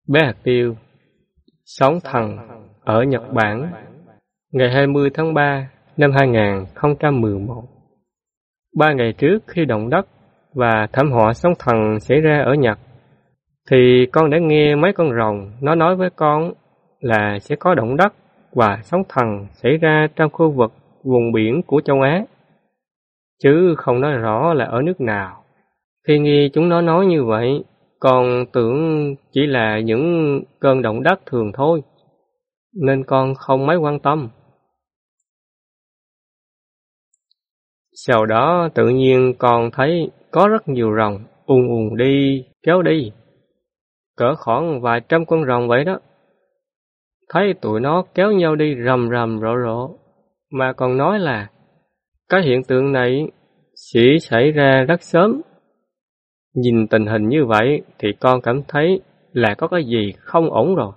Bé hạt tiêu, sóng thần ở Nhật Bản, ngày 20 tháng 3 năm 2011. 3 ngày trước khi động đất và thảm họa sóng thần xảy ra ở Nhật, thì con đã nghe mấy con rồng nó nói với con là sẽ có động đất và sóng thần xảy ra trong khu vực vùng biển của châu Á, chứ không nói rõ là ở nước nào. Khi nghe chúng nó nói như vậy, con tưởng chỉ là những cơn động đất thường thôi, nên con không mấy quan tâm. Sau đó tự nhiên con thấy có rất nhiều rồng ùn ùn đi, kéo đi, cỡ khoảng vài trăm con rồng vậy đó. Thấy tụi nó kéo nhau đi rầm rầm rộ rộ, mà còn nói là cái hiện tượng này sẽ xảy ra rất sớm. Nhìn tình hình như vậy thì con cảm thấy là có cái gì không ổn rồi.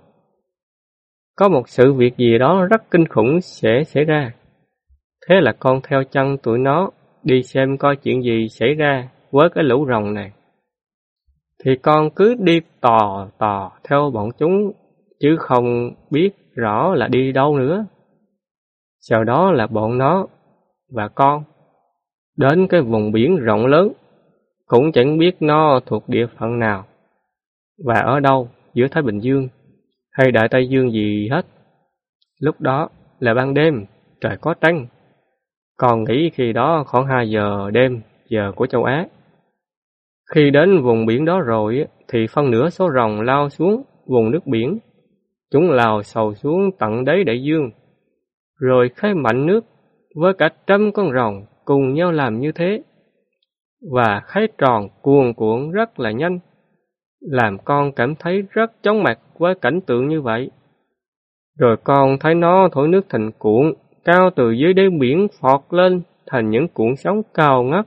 Có một sự việc gì đó rất kinh khủng sẽ xảy ra. Thế là con theo chân tụi nó đi xem coi chuyện gì xảy ra với cái lũ rồng này. Thì con cứ đi tò tò theo bọn chúng, chứ không biết rõ là đi đâu nữa. Sau đó là bọn nó và con đến cái vùng biển rộng lớn, cũng chẳng biết nó thuộc địa phận nào và ở đâu giữa Thái Bình Dương hay Đại Tây Dương gì hết. Lúc đó là ban đêm, trời có trăng. Còn nghĩ khi đó khoảng 2 giờ đêm, giờ của châu Á. Khi đến vùng biển đó rồi thì phân nửa số rồng lao xuống vùng nước biển. Chúng lao sầu xuống tận đáy đại dương, rồi khai mạnh nước với cả trăm con rồng cùng nhau làm như thế. Và khai tròn cuồn cuộn rất là nhanh, làm con cảm thấy rất chóng mặt với cảnh tượng như vậy. Rồi con thấy nó thổi nước thành cuộn, cao từ dưới đáy biển phọt lên thành những cuộn sóng cao ngất.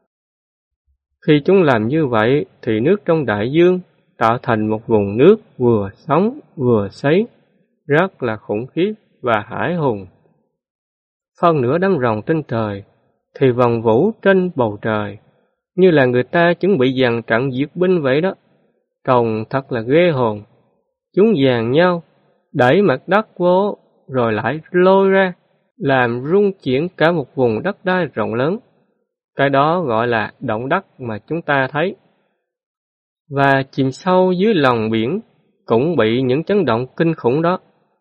Khi chúng làm như vậy thì nước trong đại dương tạo thành một vùng nước vừa sóng vừa sấy, rất là khủng khiếp và hãi hùng. Phân nửa đám rồng trên trời thì vòng vũ trên bầu trời, như là người ta chuẩn bị dàn trận duyệt binh vậy đó. Trông thật là ghê hồn. Chúng dàn nhau, đẩy mặt đất vô, rồi lại lôi ra, làm rung chuyển cả một vùng đất đai rộng lớn. Cái đó gọi là động đất mà chúng ta thấy. Và chìm sâu dưới lòng biển cũng bị những chấn động kinh khủng đó.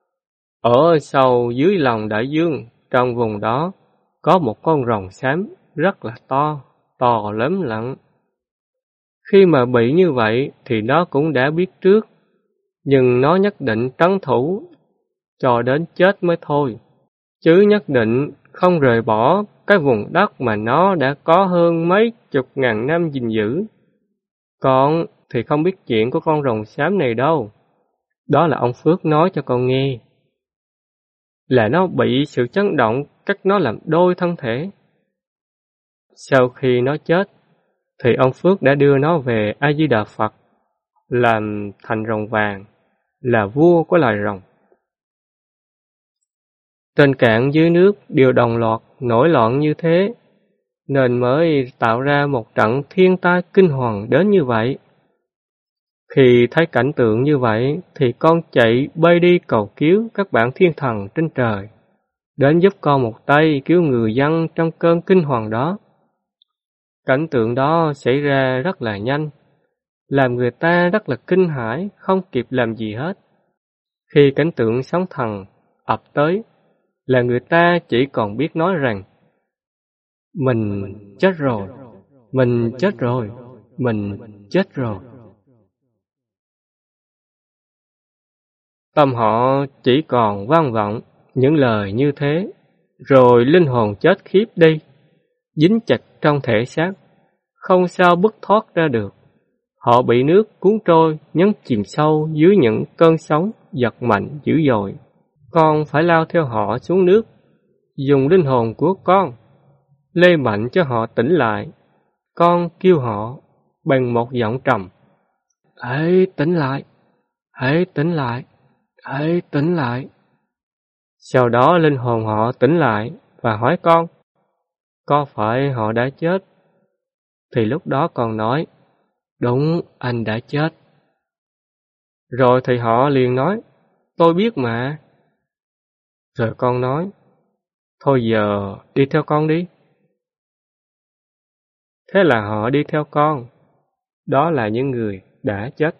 Ở sâu dưới lòng đại dương, trong vùng đó, có một con rồng xám rất là to lắm lận. Khi mà bị như vậy thì nó cũng đã biết trước, nhưng nó nhất định trấn thủ cho đến chết mới thôi, chứ nhất định không rời bỏ cái vùng đất mà nó đã có hơn mấy chục ngàn năm gìn giữ. Con thì không biết chuyện của con rồng xám này đâu. Đó là ông Phước nói cho con nghe. Là nó bị sự chấn động cắt nó làm đôi thân thể. Sau khi nó chết, thì ông Phước đã đưa nó về A Di Đà Phật, làm thành rồng vàng, là vua của loài rồng. Trên cạn dưới nước đều đồng loạt nổi loạn như thế, nên mới tạo ra một trận thiên tai kinh hoàng đến như vậy. Khi thấy cảnh tượng như vậy thì con chạy bay đi cầu cứu các bạn thiên thần trên trời, đến giúp con một tay cứu người dân trong cơn kinh hoàng đó. Cảnh tượng đó xảy ra rất là nhanh, làm người ta rất là kinh hãi, không kịp làm gì hết. Khi cảnh tượng sóng thần ập tới, là người ta chỉ còn biết nói rằng mình chết rồi, mình chết rồi, mình chết rồi. Tâm họ chỉ còn vang vọng những lời như thế, rồi linh hồn chết khiếp đi, dính chặt trong thể xác, không sao bứt thoát ra được. Họ bị nước cuốn trôi, nhấn chìm sâu dưới những cơn sóng giật mạnh dữ dội. Con phải lao theo họ xuống nước, dùng linh hồn của con lay mạnh cho họ tỉnh lại. Con kêu họ bằng một giọng trầm: hãy tỉnh lại, hãy tỉnh lại, hãy tỉnh lại. Sau đó linh hồn họ tỉnh lại và hỏi con: có phải họ đã chết? Thì lúc đó con nói: đúng, anh đã chết. Rồi thì họ liền nói, tôi biết mà. Rồi con nói, thôi giờ đi theo con đi. Thế là họ đi theo con. Đó là những người đã chết.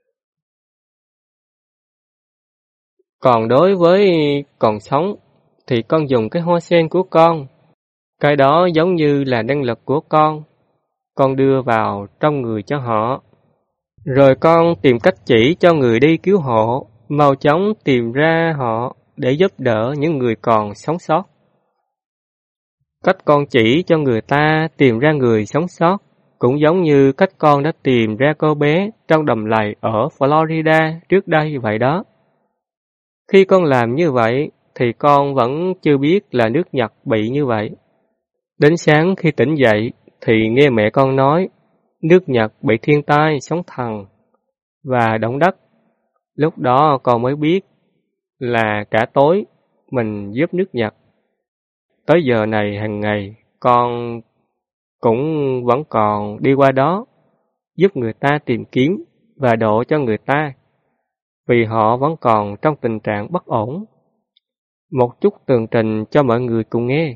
Còn đối với còn sống, thì con dùng cái hoa sen của con. Cái đó giống như là năng lực của con đưa vào trong người cho họ. Rồi con tìm cách chỉ cho người đi cứu hộ, mau chóng tìm ra họ để giúp đỡ những người còn sống sót. Cách con chỉ cho người ta tìm ra người sống sót cũng giống như cách con đã tìm ra cô bé trong đầm lầy ở Florida trước đây vậy đó. Khi con làm như vậy thì con vẫn chưa biết là nước Nhật bị như vậy. Đến sáng khi tỉnh dậy thì nghe mẹ con nói nước Nhật bị thiên tai sóng thần và động đất. Lúc đó con mới biết là cả tối mình giúp nước Nhật. Tới giờ này hàng ngày con cũng vẫn còn đi qua đó giúp người ta tìm kiếm và độ cho người ta vì họ vẫn còn trong tình trạng bất ổn. Một chút tường trình cho mọi người cùng nghe.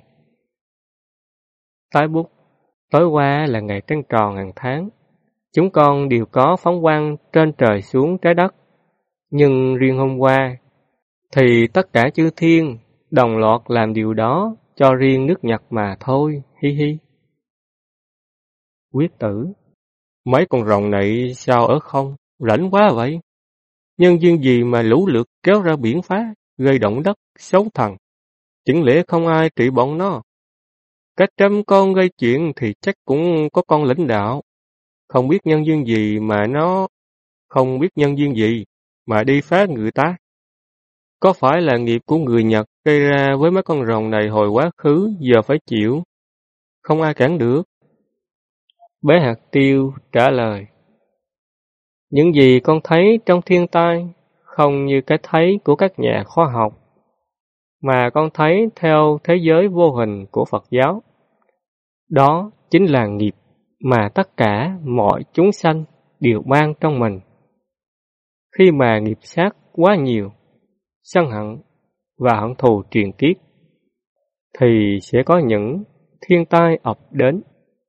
Tái bút. Tối qua là ngày trăng tròn hàng tháng. Chúng con đều có phóng quang trên trời xuống trái đất. Nhưng riêng hôm qua, thì tất cả chư thiên đồng loạt làm điều đó cho riêng nước Nhật mà thôi, hi hi. Quyết tử. Mấy con rồng này sao ở không? Rảnh quá vậy. Nhân duyên gì mà lũ lượt kéo ra biển phá, gây động đất, xấu thần. Chẳng lẽ không ai trị bọn nó? Cả trăm con gây chuyện thì chắc cũng có con lãnh đạo. Không biết nhân duyên gì mà nó không biết nhân duyên gì mà đi phá người ta. Có phải là nghiệp của người Nhật gây ra với mấy con rồng này hồi quá khứ giờ phải chịu? Không ai cản được. Bé hạt tiêu trả lời. Những gì con thấy trong thiên tai không như cái thấy của các nhà khoa học, mà con thấy theo thế giới vô hình của Phật giáo. Đó chính là nghiệp mà tất cả mọi chúng sanh đều mang trong mình. Khi mà nghiệp sát quá nhiều, sân hận và hận thù truyền kiếp, thì sẽ có những thiên tai ập đến.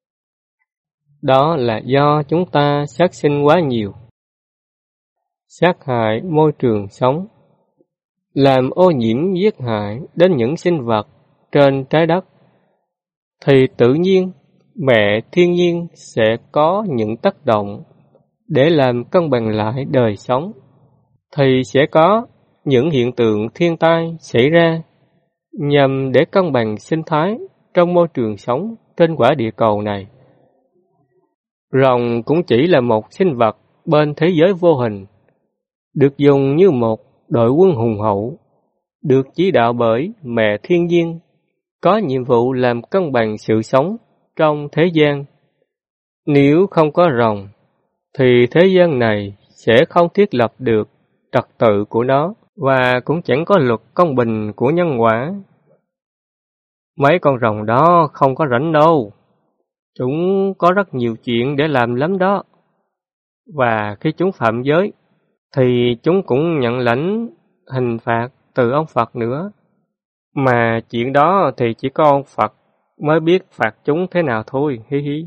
Đó là do chúng ta sát sinh quá nhiều, sát hại môi trường sống, làm ô nhiễm giết hại đến những sinh vật trên trái đất, thì tự nhiên mẹ thiên nhiên sẽ có những tác động để làm cân bằng lại đời sống, thì sẽ có những hiện tượng thiên tai xảy ra nhằm để cân bằng sinh thái trong môi trường sống trên quả địa cầu này. Rồng cũng chỉ là một sinh vật bên thế giới vô hình, được dùng như một đội quân hùng hậu, được chỉ đạo bởi mẹ thiên nhiên, có nhiệm vụ làm cân bằng sự sống trong thế gian. Nếu không có rồng, thì thế gian này sẽ không thiết lập được trật tự của nó, và cũng chẳng có luật công bình của nhân quả. Mấy con rồng đó không có rảnh đâu. Chúng có rất nhiều chuyện để làm lắm đó. Và khi chúng phạm giới, thì chúng cũng nhận lãnh hình phạt từ ông Phật nữa. Mà chuyện đó thì chỉ có ông Phật mới biết phạt chúng thế nào thôi, hi hi.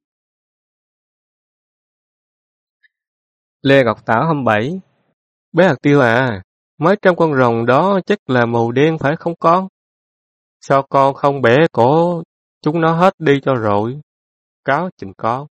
Lê Ngọc Tảo 27. Bé hạt tiêu à, mấy trăm con rồng đó chắc là màu đen phải không con? Sao con không bẻ cổ chúng nó hết đi cho rồi? Cáo trình con.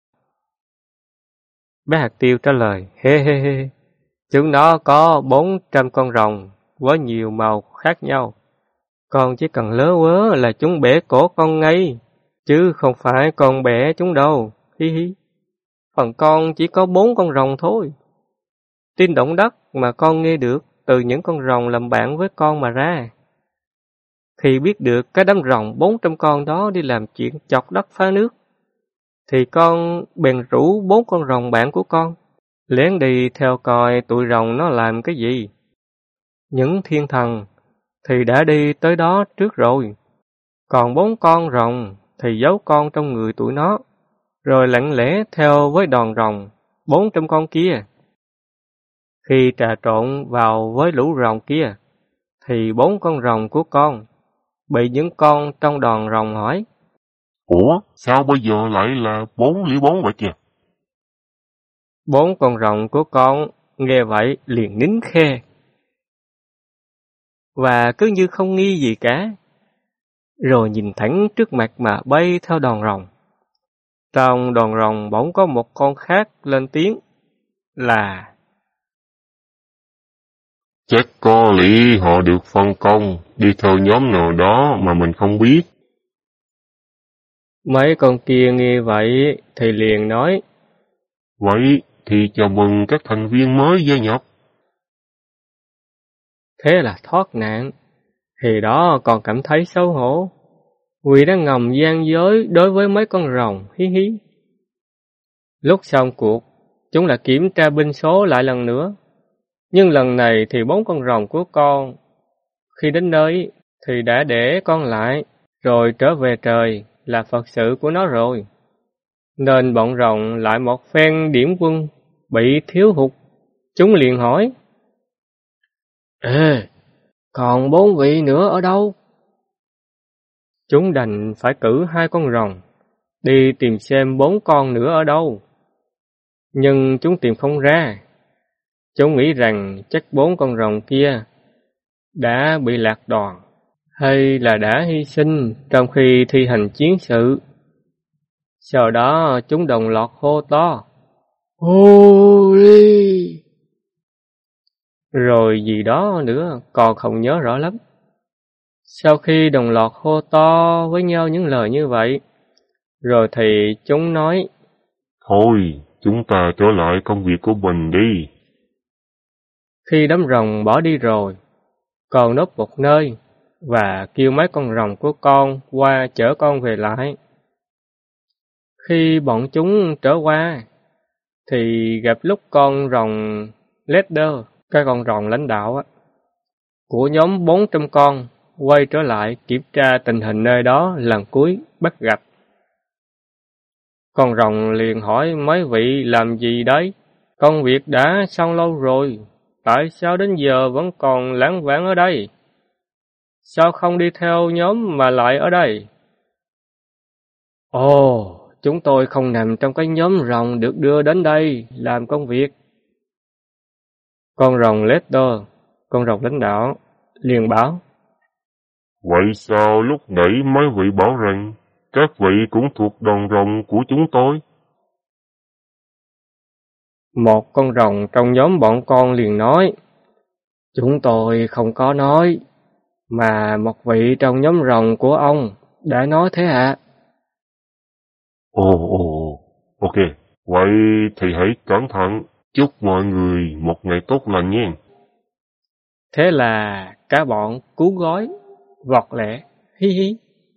Bé hạt tiêu trả lời, hê hê hê. Chúng nó có 400 con rồng với nhiều màu khác nhau. Con chỉ cần lớ quớ là chúng bẻ cổ con ngay, chứ không phải con bẻ chúng đâu, hi hi. Phần con chỉ có 4 con rồng thôi. Tin động đất mà con nghe được từ những con rồng làm bạn với con mà ra. Khi biết được cái đám rồng 400 con đó đi làm chuyện chọc đất phá nước, thì con bèn rủ 4 con rồng bạn của con lén đi theo coi tụi rồng nó làm cái gì. Những thiên thần thì đã đi tới đó trước rồi, còn 4 con rồng thì giấu con trong người tụi nó, rồi lặng lẽ theo với đoàn rồng 400 con kia. Khi trà trộn vào với lũ rồng kia, thì 4 con rồng của con bị những con trong đoàn rồng hỏi. Ủa, sao bây giờ lại là 404 vậy kìa? 4 con rồng của con nghe vậy liền nín khe, và cứ như không nghi gì cả, rồi nhìn thẳng trước mặt mà bay theo đoàn rồng. Trong đoàn rồng bỗng có một con khác lên tiếng là: Chắc có lẽ họ được phân công đi theo nhóm nào đó mà mình không biết. Mấy con kia nghe vậy thì liền nói: Vậy thì chào mừng các thành viên mới gia nhập. Thế là thoát nạn. Thì đó còn cảm thấy xấu hổ, vì đã ngầm gian dối đối với mấy con rồng, hí hí. Lúc xong cuộc, chúng lại kiểm tra binh số lại lần nữa. Nhưng lần này thì 4 con rồng của con, khi đến nơi thì đã để con lại, rồi trở về trời là Phật sự của nó rồi. Nên bọn rồng lại một phen điểm quân, bị thiếu hụt. Chúng liền hỏi: Ê, còn 4 vị nữa ở đâu? Chúng đành phải cử 2 con rồng đi tìm xem 4 con nữa ở đâu. Nhưng chúng tìm không ra. Chúng nghĩ rằng chắc 4 con rồng kia đã bị lạc đoàn, hay là đã hy sinh trong khi thi hành chiến sự. Sau đó chúng đồng loạt hô to: Holy! Rồi gì đó nữa còn không nhớ rõ lắm. Sau khi đồng loạt hô to với nhau những lời như vậy, rồi thì chúng nói: Thôi, chúng ta trở lại công việc của mình đi. Khi đám rồng bỏ đi rồi, con núp một nơi và kêu mấy con rồng của con qua chở con về lại. Khi bọn chúng trở qua, thì gặp lúc con rồng leader, cái con rồng lãnh đạo của nhóm 400 con, quay trở lại kiểm tra tình hình nơi đó lần cuối bắt gặp. Con rồng liền hỏi mấy vị làm gì đấy? Công việc đã xong lâu rồi, tại sao đến giờ vẫn còn lãng vãng ở đây? Sao không đi theo nhóm mà lại ở đây? Ồ, chúng tôi không nằm trong cái nhóm rồng được đưa đến đây làm công việc. Con rồng leader, con rồng lãnh đạo, liền bảo: Vậy sao lúc nãy mấy vị bảo rằng các vị cũng thuộc đoàn rồng của chúng tôi? Một con rồng trong nhóm bọn con liền nói: Chúng tôi không có nói, mà một vị trong nhóm rồng của ông đã nói thế ạ. Ồ, ok. Vậy thì hãy cẩn thận. Chúc mọi người một ngày tốt lành nha. Thế là cả bọn cuốn gói, vọt lẹ, hí hí.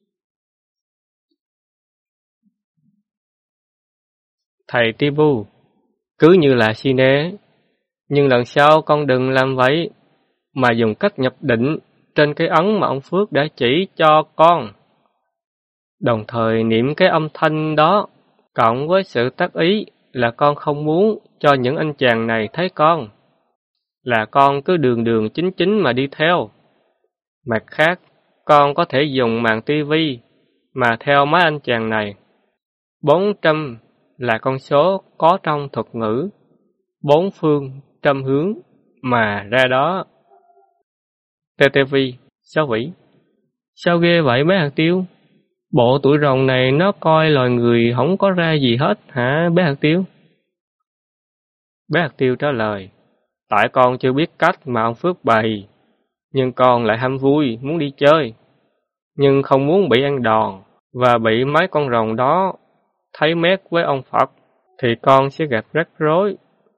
Thầy Tibu, cứ như là xin nế, nhưng lần sau con đừng làm vậy, mà dùng cách nhập định trên cái ấn mà ông Phước đã chỉ cho con. Đồng thời niệm cái âm thanh đó, cộng với sự tác ý là con không muốn cho những anh chàng này thấy con, là con cứ đường đường chính chính mà đi theo. Mặt khác, con có thể dùng màn tivi mà theo mấy anh chàng này. 400 là con số có trong thuật ngữ, 4 phương, trăm hướng, mà ra đó. TTV, sao vĩ? Sao ghê vậy bé hạt tiêu? Bộ tụi rồng này nó coi loài người không có ra gì hết hả bé hạt tiêu? Bé hạt tiêu trả lời: Tại con chưa biết cách mà ông Phước bày, nhưng con lại ham vui, muốn đi chơi, nhưng không muốn bị ăn đòn, và bị mấy con rồng đó thấy mét với ông Phật, thì con sẽ gặp rắc rối.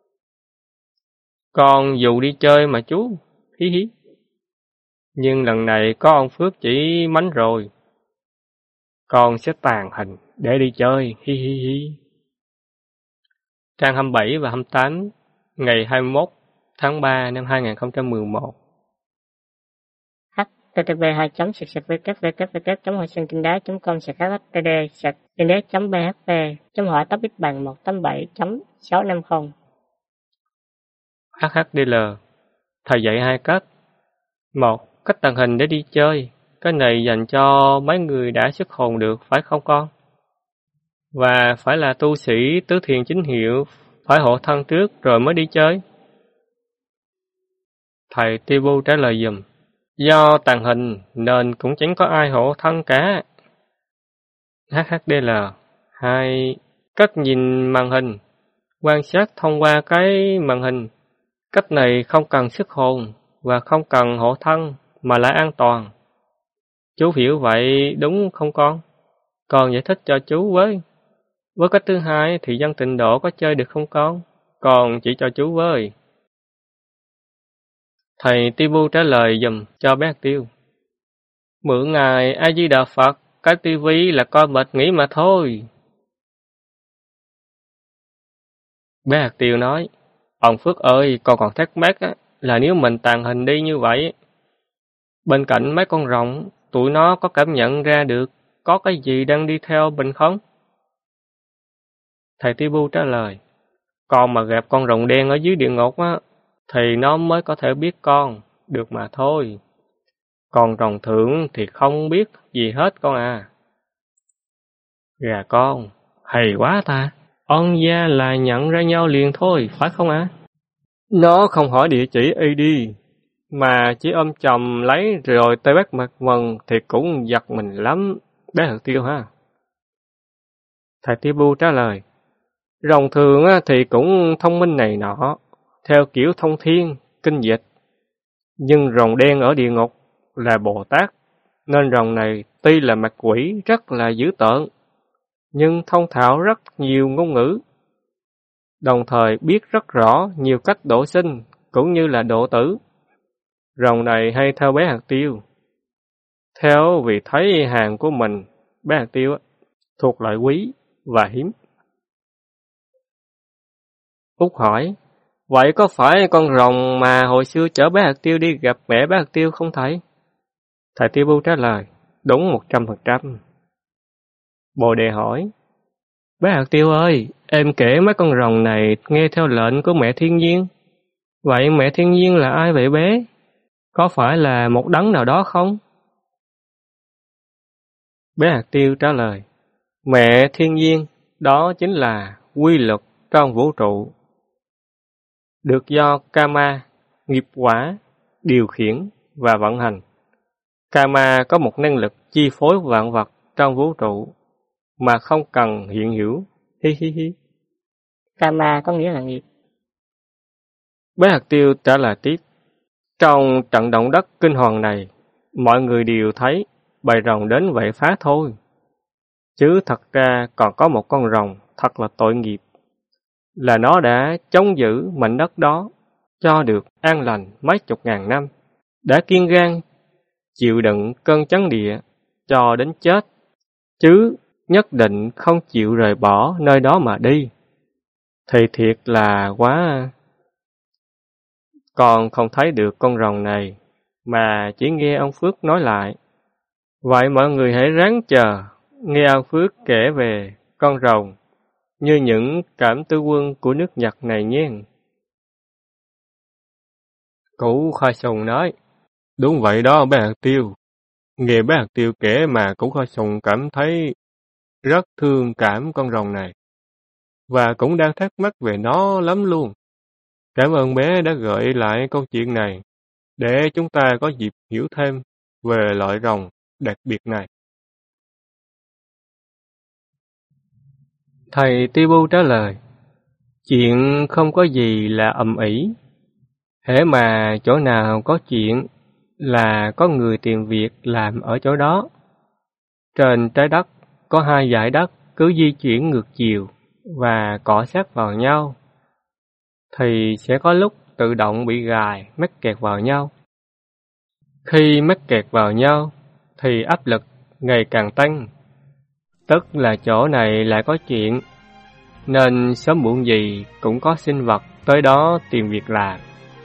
Con dù đi chơi mà chú, hí hí. Nhưng lần này có ông Phước chỉ mánh rồi, con sẽ tàn hình để đi chơi, hi hi hi. Trang 27 và 28, ngày 21 tháng 3 năm 2011. http://www.hoaxinhkinhdá.com/httd chấm hỏi topic bằng 187.650. HHDL, thầy dạy 2 cách. 1. Cách tàng hình để đi chơi. Cái này dành cho mấy người đã xuất hồn được, phải không con? Và phải là tu sĩ tứ thiền chính hiệu, phải hộ thân trước rồi mới đi chơi. Thầy Tibu trả lời giùm. Do tàng hình nên cũng chẳng có ai hộ thân cả. HHDL 2. Cách nhìn màn hình. Quan sát thông qua cái màn hình. Cách này không cần xuất hồn và không cần hộ thân mà lại an toàn. Chú hiểu vậy đúng không con? Con giải thích cho chú với. Với cách thứ hai thì dân tịnh độ có chơi được không con? Con chỉ cho chú với. Thầy Tibu trả lời dùm cho bé Hạt Tiêu. Mượn ngài A Di Đà Phật, cái tivi là coi mệt nghỉ mà thôi. Bé Hạt Tiêu nói, ông Phước ơi, con còn thắc mắc là nếu mình tàng hình đi như vậy, bên cạnh mấy con rồng, tụi nó có cảm nhận ra được có cái gì đang đi theo mình không? Thầy Tibu trả lời, con mà gặp con rồng đen ở dưới địa ngục thì nó mới có thể biết con được mà thôi. Còn rồng thượng thì không biết gì hết con à. Gà con, hay quá ta. On gia là nhận ra nhau liền thôi, phải không ạ? Nó không hỏi địa chỉ AD, mà chỉ ôm chầm lấy rồi tới bắt mặt mần thì cũng giật mình lắm, bé Hạt Tiêu ha. Thầy Tibu trả lời, rồng thường thì cũng thông minh này nọ, theo kiểu thông thiên, kinh dịch. Nhưng rồng đen ở địa ngục là Bồ Tát, nên rồng này tuy là mặt quỷ rất là dữ tợn, nhưng thông thạo rất nhiều ngôn ngữ, đồng thời biết rất rõ nhiều cách độ sinh cũng như là độ tử. Rồng này hay theo bé Hạt Tiêu. Theo vì thấy hàng của mình, bé Hạt Tiêu thuộc loại quý và hiếm. Út hỏi, vậy có phải con rồng mà hồi xưa chở bé Hạt Tiêu đi gặp mẹ bé Hạt Tiêu không thầy? Thầy Tibu trả lời, đúng 100%. Bồ Đề hỏi, bé Hạt Tiêu ơi, em kể mấy con rồng này nghe theo lệnh của mẹ thiên nhiên. Vậy mẹ thiên nhiên là ai vậy bé? Có phải là một đấng nào đó không? Bé Hạt Tiêu trả lời, mẹ thiên nhiên đó chính là quy luật trong vũ trụ, được do Kama, nghiệp quả, điều khiển và vận hành. Kama có một năng lực chi phối vạn vật trong vũ trụ mà không cần hiện hữu. Hi hi hi. Kama có nghĩa là nghiệp. Bé Hạt Tiêu trả lời tiếp, trong trận động đất kinh hoàng này, mọi người đều thấy bầy rồng đến vậy phá thôi. Chứ thật ra còn có một con rồng thật là tội nghiệp, là nó đã chống giữ mảnh đất đó cho được an lành mấy chục ngàn năm, đã kiên gan chịu đựng cơn chấn địa cho đến chết, chứ nhất định không chịu rời bỏ nơi đó mà đi. Thì thiệt là quá. Con không thấy được con rồng này, mà chỉ nghe ông Phước nói lại. Vậy mọi người hãy ráng chờ, nghe ông Phước kể về con rồng, như những cảm tư quân của nước Nhật này nhé. Cụ Khai Sùng nói, đúng vậy đó bé Hạt Tiêu. Nghe bé Hạt Tiêu kể mà Cụ Khai Sùng cảm thấy rất thương cảm con rồng này, và cũng đang thắc mắc về nó lắm luôn. Cảm ơn bé đã gợi lại câu chuyện này, để chúng ta có dịp hiểu thêm về loại rồng đặc biệt này. Thầy Tibu trả lời, chuyện không có gì là ầm ĩ. Hễ mà chỗ nào có chuyện là có người tìm việc làm ở chỗ đó. Trên trái đất có 2 dải đất cứ di chuyển ngược chiều và cọ sát vào nhau, thì sẽ có lúc tự động bị gài, mắc kẹt vào nhau. Khi mắc kẹt vào nhau, thì áp lực ngày càng tăng, tức là chỗ này lại có chuyện, nên sớm muộn gì cũng có sinh vật tới đó tìm việc làm.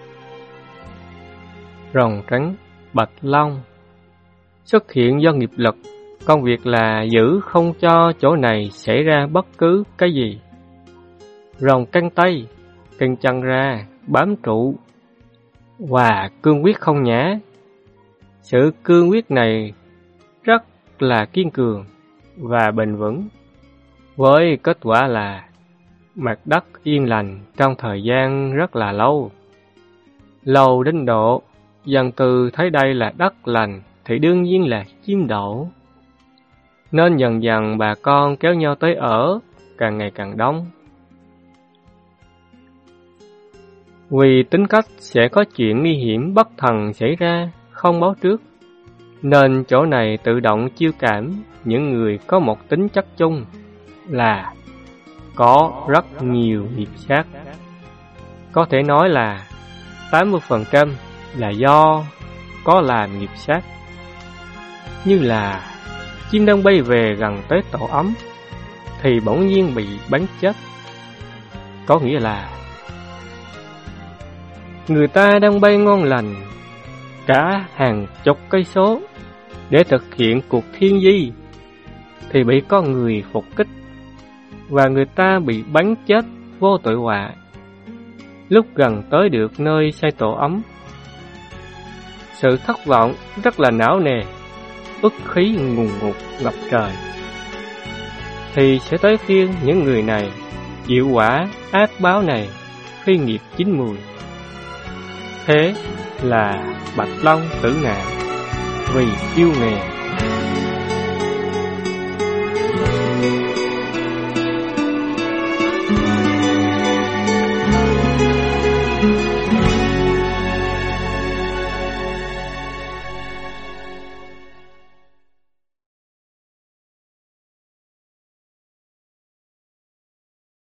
Rồng trắng, bạch long xuất hiện do nghiệp lực, công việc là giữ không cho chỗ này xảy ra bất cứ cái gì. Rồng căng tay, căng chân ra, bám trụ và cương quyết không nhả. Sự cương quyết này rất là kiên cường và bền vững, với kết quả là mặt đất yên lành trong thời gian rất là lâu. Lâu đến độ dân từ thấy đây là đất lành thì đương nhiên là chiếm đổ. Nên dần dần bà con kéo nhau tới ở, càng ngày càng đông. Vì tính cách sẽ có chuyện nguy hiểm bất thần xảy ra, không báo trước, nên chỗ này tự động chiêu cảm những người có một tính chất chung là có rất nhiều nghiệp sát. Có thể nói là 80% là do có làm nghiệp sát. Như là chim đang bay về gần tới tổ ấm thì bỗng nhiên bị bắn chết. Có nghĩa là người ta đang bay ngon lành cả hàng chục cây số để thực hiện cuộc thiên di thì bị con người phục kích và người ta bị bắn chết vô tội họa. Lúc gần tới được nơi xây tổ ấm, sự thất vọng rất là não nề, uất khí ngùn ngụt ngập trời, thì sẽ tới phiên những người này chịu quả ác báo này khi nghiệp chín mùi. Thế là Bạch Long tử nạn vì yêu nghề.